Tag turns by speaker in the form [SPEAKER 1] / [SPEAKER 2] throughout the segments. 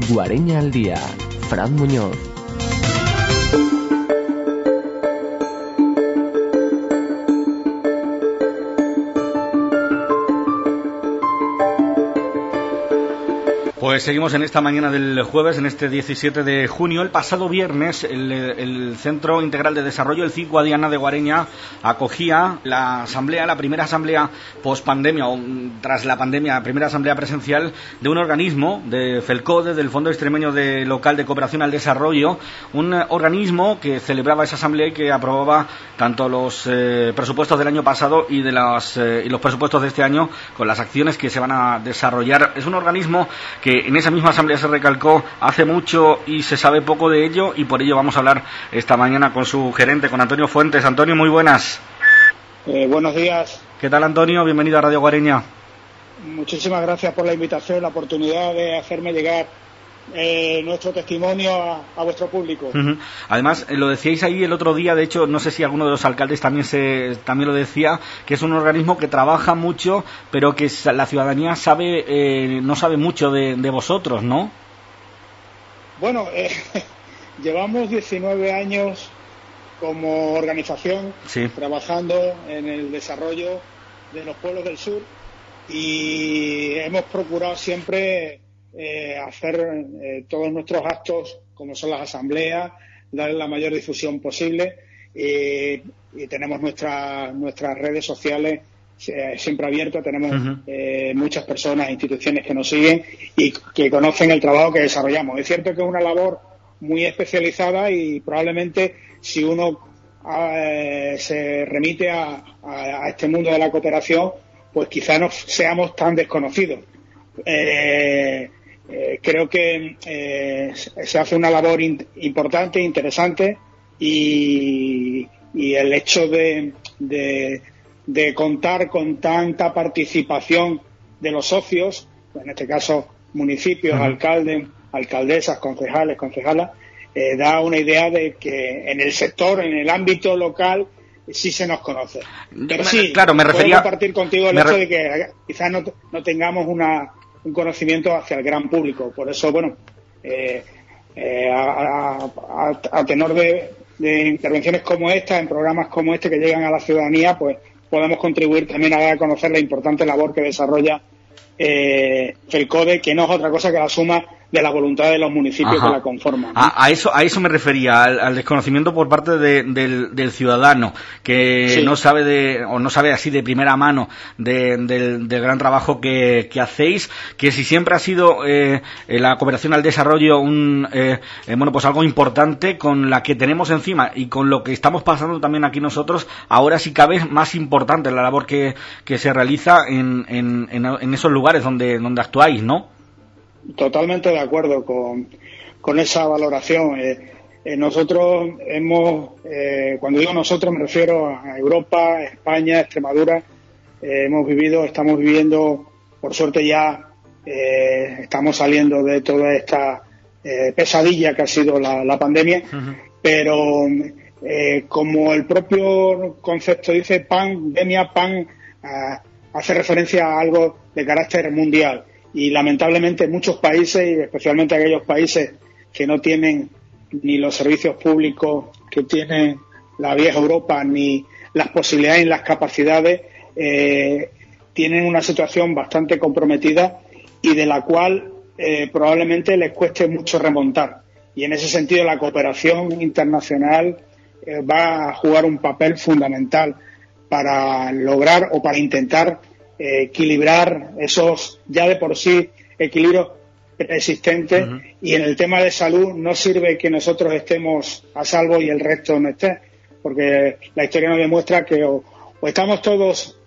[SPEAKER 1] Guareña al día. Fran Muñoz.
[SPEAKER 2] Pues seguimos en esta mañana del jueves, en este 17 de junio. El pasado viernes, el Centro Integral de Desarrollo, el CID Guadiana de Guareña, acogía la primera asamblea post-pandemia, o tras la pandemia, la primera asamblea presencial de un organismo, de FELCODE, del Fondo Extremeño Local de Cooperación al Desarrollo, un organismo que celebraba esa asamblea y que aprobaba tanto los presupuestos del año pasado y los presupuestos de este año, con las acciones que se van a desarrollar. Es un organismo que en esa misma asamblea se recalcó hace mucho y se sabe poco de ello, y por ello vamos a hablar esta mañana con su gerente, con Antonio Fuentes. Antonio, muy buenas.
[SPEAKER 3] Buenos días.
[SPEAKER 2] ¿Qué tal, Antonio? Bienvenido a Radio Guareña.
[SPEAKER 3] Muchísimas gracias por la invitación, la oportunidad de hacerme llegar nuestro testimonio a vuestro público.
[SPEAKER 2] Uh-huh. Además, lo decíais ahí el otro día, de hecho, no sé si alguno de los alcaldes también lo decía, que es un organismo que trabaja mucho, pero que la ciudadanía no sabe mucho de vosotros, ¿no?
[SPEAKER 3] Bueno, llevamos 19 años como organización,
[SPEAKER 2] sí,
[SPEAKER 3] trabajando en el desarrollo de los pueblos del sur, y hemos procurado siempre hacer todos nuestros actos, como son las asambleas, darle la mayor difusión posible, y tenemos nuestras redes sociales siempre abiertas. Tenemos muchas personas e instituciones que nos siguen y que conocen el trabajo que desarrollamos. Es cierto que es una labor muy especializada, y probablemente si uno se remite a este mundo de la cooperación, pues quizá no seamos tan desconocidos. Creo que se hace una labor importante, interesante, y el hecho de contar con tanta participación de los socios, en este caso municipios, alcaldes, alcaldesas, concejalas, da una idea de que en el sector, en el ámbito local, sí se nos conoce. Pero sí,
[SPEAKER 2] claro, me refería,
[SPEAKER 3] puedo compartir contigo el hecho de que quizás no tengamos un conocimiento hacia el gran público. Por eso, bueno, a tenor de intervenciones como esta, en programas como este que llegan a la ciudadanía, pues podemos contribuir también a dar a conocer la importante labor que desarrolla FELCODE, que no es otra cosa que la suma de la voluntad de los municipios que la conforman, ¿no?
[SPEAKER 2] A eso me refería, al desconocimiento por parte del ciudadano, que
[SPEAKER 3] sí,
[SPEAKER 2] no sabe así de primera mano del gran trabajo que hacéis, que si siempre ha sido la cooperación al desarrollo pues algo importante, con la que tenemos encima y con lo que estamos pasando también aquí nosotros, ahora sí cabe más importante la labor que se realiza en esos lugares donde actuáis, ¿no?
[SPEAKER 3] Totalmente de acuerdo con esa valoración. Nosotros cuando digo nosotros me refiero a Europa, España, Extremadura. Estamos viviendo, por suerte ya estamos saliendo de toda esta pesadilla que ha sido la pandemia, pero como el propio concepto dice, pandemia, hace referencia a algo de carácter mundial. Y lamentablemente muchos países, y especialmente aquellos países que no tienen ni los servicios públicos que tiene la vieja Europa, ni las posibilidades y las capacidades, tienen una situación bastante comprometida y de la cual probablemente les cueste mucho remontar. Y en ese sentido la cooperación internacional va a jugar un papel fundamental para lograr o para intentar equilibrar esos ya de por sí equilibrios preexistentes. Y en el tema de salud no sirve que nosotros estemos a salvo y el resto no esté, porque la historia nos demuestra que o estamos todos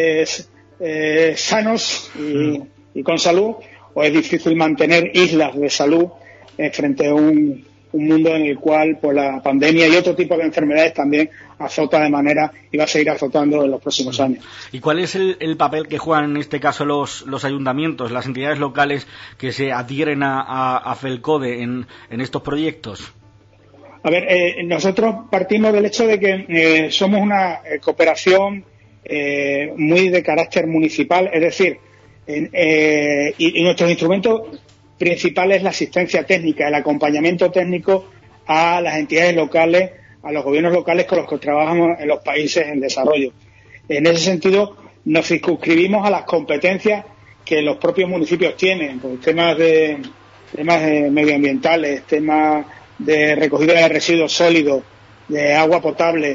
[SPEAKER 3] sanos y con salud, o es difícil mantener islas de salud frente a un mundo en el cual pues la pandemia y otro tipo de enfermedades también azota de manera y va a seguir azotando en los próximos años.
[SPEAKER 2] ¿Y cuál es el papel que juegan en este caso los ayuntamientos, las entidades locales que se adhieren a FELCODE en estos proyectos?
[SPEAKER 3] A ver, nosotros partimos del hecho de que somos una cooperación muy de carácter municipal, es decir, y nuestros instrumentos principal es la asistencia técnica, el acompañamiento técnico a las entidades locales, a los gobiernos locales con los que trabajamos en los países en desarrollo. En ese sentido, nos circunscribimos a las competencias que los propios municipios tienen, pues, temas medioambientales, temas de recogida de residuos sólidos, de agua potable,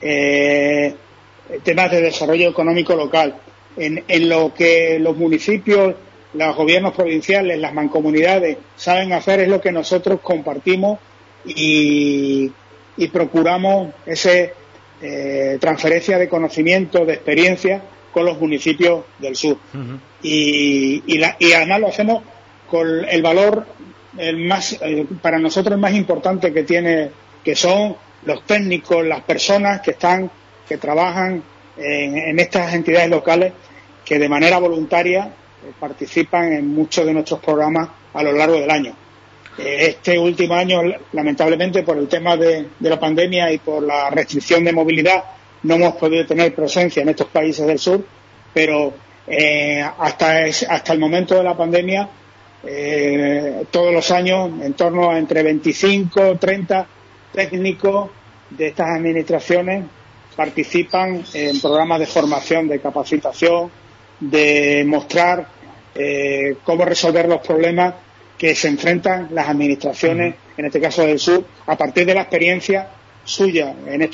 [SPEAKER 3] temas de desarrollo económico local. En lo que los municipios, los gobiernos provinciales, las mancomunidades saben hacer es lo que nosotros compartimos y procuramos esa transferencia de conocimiento, de experiencia con los municipios del sur. Uh-huh. Y además lo hacemos con el valor para nosotros el más importante que tiene, que son los técnicos, las personas que trabajan en estas entidades locales, que de manera voluntaria participan en muchos de nuestros programas a lo largo del año. Este último año, lamentablemente, por el tema de la pandemia y por la restricción de movilidad, no hemos podido tener presencia en estos países del sur, pero hasta el momento de la pandemia, todos los años, en torno a entre 25 o 30 técnicos de estas administraciones participan en programas de formación, de capacitación, de mostrar cómo resolver los problemas que se enfrentan las administraciones, en este caso del sur, a partir de la experiencia suya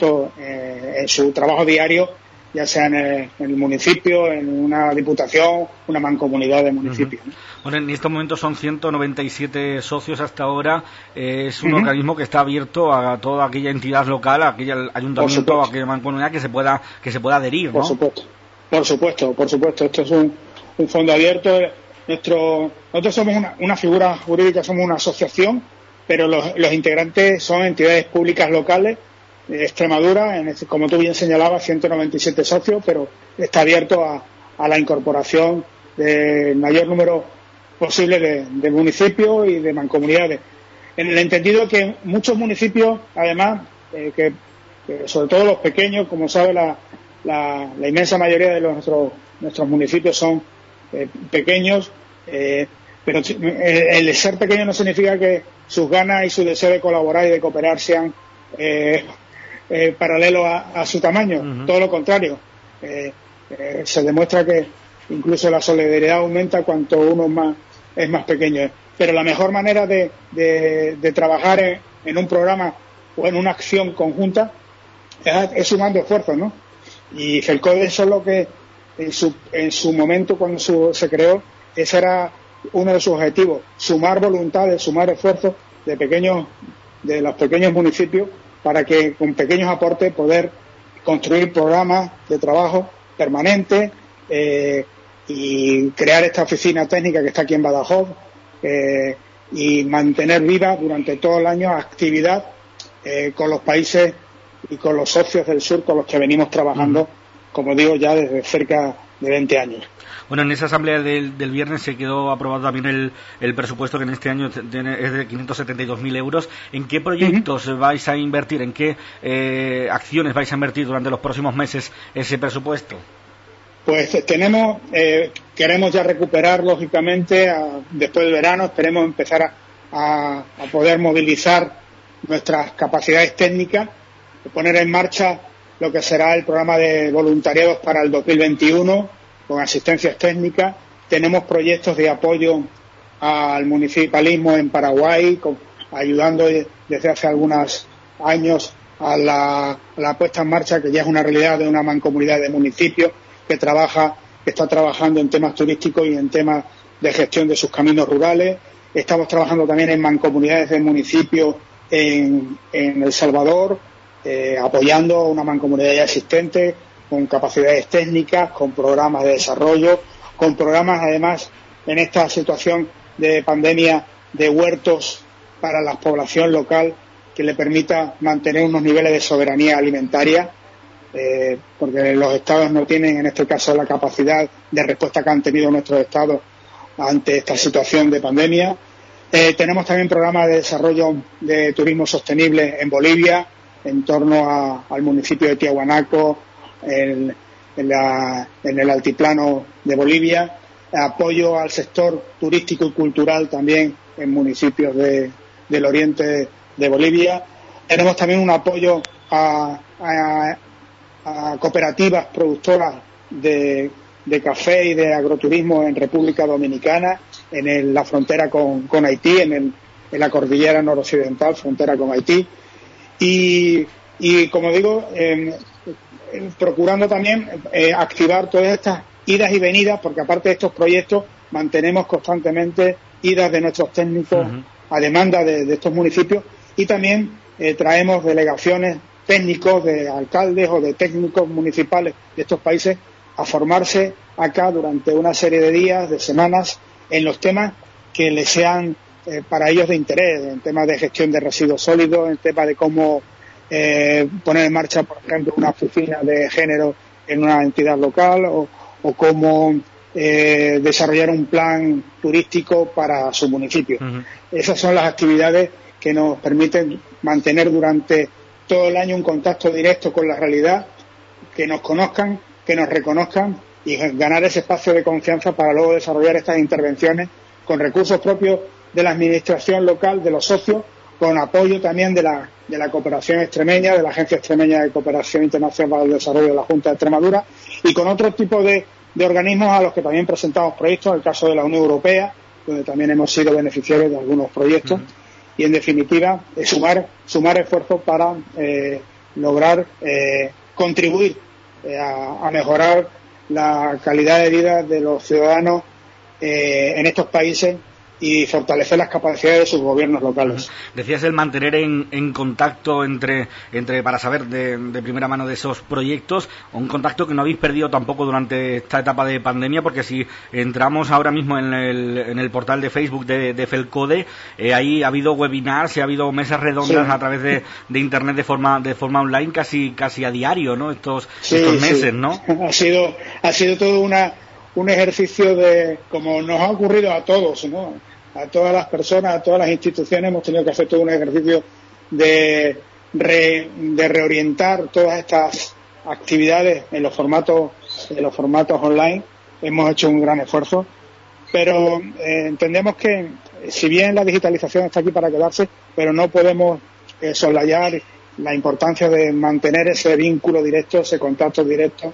[SPEAKER 3] en su trabajo diario, ya sea en el municipio, en una diputación, una mancomunidad de municipios.
[SPEAKER 2] Uh-huh. Bueno, en estos momentos son 197 socios hasta ahora. Es un organismo que está abierto a toda aquella entidad local, a aquel ayuntamiento, a aquella mancomunidad que se pueda adherir, ¿no?
[SPEAKER 3] Por supuesto. Esto es un fondo abierto. Nosotros somos una figura jurídica, somos una asociación, pero los integrantes son entidades públicas locales de Extremadura, como tú bien señalabas, 197 socios, pero está abierto a la incorporación del mayor número posible de municipios y de mancomunidades. En el entendido que muchos municipios, además, que sobre todo los pequeños, como sabe la inmensa mayoría de nuestros municipios son pequeños, pero el ser pequeño no significa que sus ganas y su deseo de colaborar y de cooperar sean paralelo a su tamaño. Uh-huh. Todo lo contrario, se demuestra que incluso la solidaridad aumenta cuanto uno es más pequeño. Pero la mejor manera de trabajar en un programa o en una acción conjunta es sumando esfuerzos, ¿no? Y FELCODE, eso es lo que en su momento, cuando se creó, ese era uno de sus objetivos: sumar voluntades, sumar esfuerzos de los pequeños municipios, para que con pequeños aportes poder construir programas de trabajo permanentes y crear esta oficina técnica que está aquí en Badajoz y mantener viva durante todo el año actividad con los países y con los socios del sur con los que venimos trabajando, como digo, ya desde cerca de 20 años.
[SPEAKER 2] Bueno, en esa asamblea del viernes se quedó aprobado también el presupuesto, que en este año es de 572.000 euros. ¿En qué proyectos vais a invertir? ¿En qué acciones vais a invertir durante los próximos meses ese presupuesto?
[SPEAKER 3] Pues queremos ya recuperar, lógicamente, después del verano, esperemos empezar a poder movilizar nuestras capacidades técnicas, poner en marcha lo que será el programa de voluntariados para el 2021, con asistencias técnicas. Tenemos proyectos de apoyo al municipalismo en Paraguay, ayudando desde hace algunos años a la puesta en marcha, que ya es una realidad, de una mancomunidad de municipios que está trabajando en temas turísticos y en temas de gestión de sus caminos rurales. Estamos trabajando también en mancomunidades de municipios en El Salvador, apoyando a una mancomunidad ya existente, con capacidades técnicas, con programas de desarrollo, con programas, además, en esta situación de pandemia, de huertos para la población local, que le permita mantener unos niveles de soberanía alimentaria, porque los estados no tienen, en este caso, la capacidad de respuesta que han tenido nuestros estados ante esta situación de pandemia. Tenemos también programas de desarrollo de turismo sostenible en Bolivia, en torno al municipio de Tiahuanaco, en el altiplano de Bolivia. apoyo al sector turístico y cultural también en municipios del oriente de Bolivia. Tenemos también un apoyo a cooperativas productoras de café y de agroturismo en República Dominicana, en la frontera con Haití, en la cordillera noroccidental, frontera con Haití. Y como digo, procurando también activar todas estas idas y venidas, porque aparte de estos proyectos mantenemos constantemente idas de nuestros técnicos a demanda de estos municipios, y también traemos delegaciones técnicos de alcaldes o de técnicos municipales de estos países a formarse acá durante una serie de días, de semanas, en los temas que les sean para ellos de interés, en temas de gestión de residuos sólidos, en temas de cómo poner en marcha, por ejemplo, una oficina de género en una entidad local, o cómo desarrollar un plan turístico para su municipio. Esas son las actividades que nos permiten mantener durante todo el año un contacto directo con la realidad, que nos conozcan, que nos reconozcan y ganar ese espacio de confianza para luego desarrollar estas intervenciones con recursos propios de la administración local, de los socios, con apoyo también de la cooperación extremeña, de la Agencia Extremeña de Cooperación Internacional para el Desarrollo de la Junta de Extremadura, y con otro tipo de organismos a los que también presentamos proyectos, en el caso de la Unión Europea, donde también hemos sido beneficiarios de algunos proyectos, y en definitiva sumar esfuerzos para lograr contribuir a mejorar la calidad de vida de los ciudadanos en estos países y fortalecer las capacidades de sus gobiernos locales.
[SPEAKER 2] Decías el mantener en contacto entre para saber de primera mano de esos proyectos, un contacto que no habéis perdido tampoco durante esta etapa de pandemia, porque si entramos ahora mismo en el portal de Facebook de FELCODE, ahí ha habido webinars y ha habido mesas redondas a través de internet de forma online casi a diario, ¿no? Estos meses, ¿no?
[SPEAKER 3] Ha sido todo un ejercicio de, como nos ha ocurrido a todos, ¿no? A todas las personas, a todas las instituciones, hemos tenido que hacer todo un ejercicio de reorientar todas estas actividades en los formatos online. Hemos hecho un gran esfuerzo, pero entendemos que, si bien la digitalización está aquí para quedarse, pero no podemos soslayar la importancia de mantener ese vínculo directo, ese contacto directo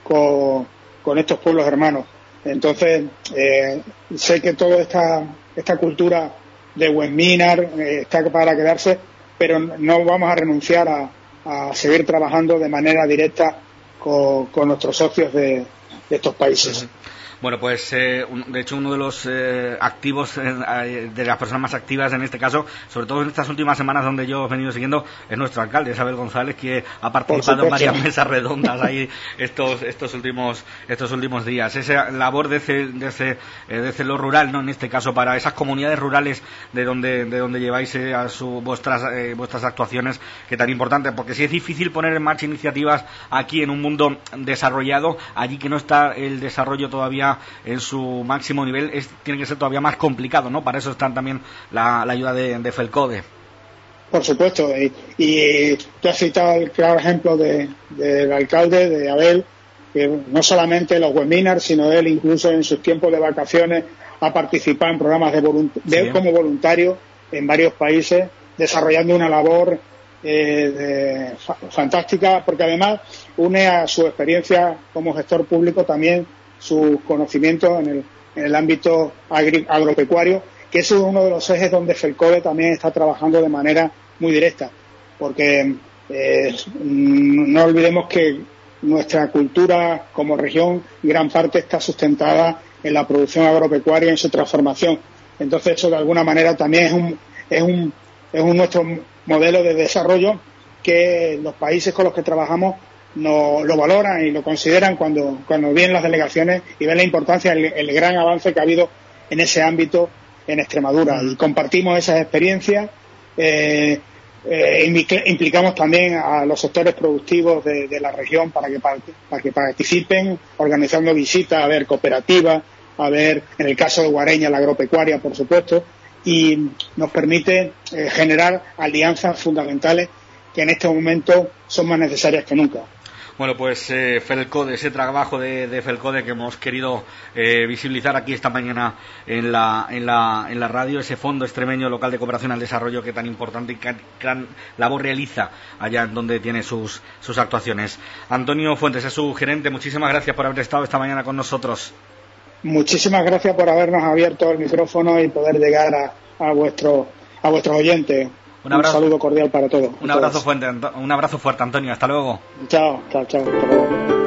[SPEAKER 3] con estos pueblos hermanos. Entonces, sé que toda esta cultura de webinar está para quedarse, pero no vamos a renunciar a seguir trabajando de manera directa con nuestros socios de estos países.
[SPEAKER 2] Bueno, pues de hecho uno de los activos, de las personas más activas en este caso, sobre todo en estas últimas semanas donde yo he venido siguiendo, es nuestro alcalde, Isabel González, que ha participado en varias mesas redondas ahí estos últimos días. Esa labor desde lo rural, ¿no? En este caso para esas comunidades rurales de donde lleváis vuestras actuaciones, que tan importante, porque si es difícil poner en marcha iniciativas aquí en un mundo desarrollado, allí que no está el desarrollo todavía en su máximo nivel, tiene que ser todavía más complicado, ¿no? Para eso están también la ayuda de FELCODE.
[SPEAKER 3] Por supuesto, y tú has citado el claro ejemplo del alcalde, de Abel, que no solamente los webinars, sino él incluso en sus tiempos de vacaciones ha participado en programas como voluntario en varios países, desarrollando una labor fantástica, porque además une a su experiencia como gestor público también sus conocimientos en el ámbito agropecuario, que es uno de los ejes donde FELCODE también está trabajando de manera muy directa, porque no olvidemos que nuestra cultura como región gran parte está sustentada en la producción agropecuaria y en su transformación. Entonces eso de alguna manera también es un nuestro modelo de desarrollo que los países con los que trabajamos no lo valoran y lo consideran cuando vienen las delegaciones y ven la importancia, el gran avance que ha habido en ese ámbito en Extremadura, y compartimos esas experiencias. Implicamos también a los sectores productivos de la región para que participen, organizando visitas, a ver cooperativas, a ver, en el caso de Guareña, la agropecuaria, por supuesto, y nos permite generar alianzas fundamentales que en este momento son más necesarias que nunca.
[SPEAKER 2] Bueno, pues Felcode, ese trabajo de Felcode que hemos querido visibilizar aquí esta mañana en la radio, ese Fondo Extremeño Local de Cooperación al Desarrollo que tan importante y gran labor realiza allá en donde tiene sus actuaciones. Antonio Fuentes es su gerente, muchísimas gracias por haber estado esta mañana con nosotros.
[SPEAKER 3] Muchísimas gracias por habernos abierto el micrófono y poder llegar a vuestros oyentes. Un saludo cordial para todos.
[SPEAKER 2] Un abrazo fuerte, Antonio. Hasta luego.
[SPEAKER 3] Chao. Hasta luego.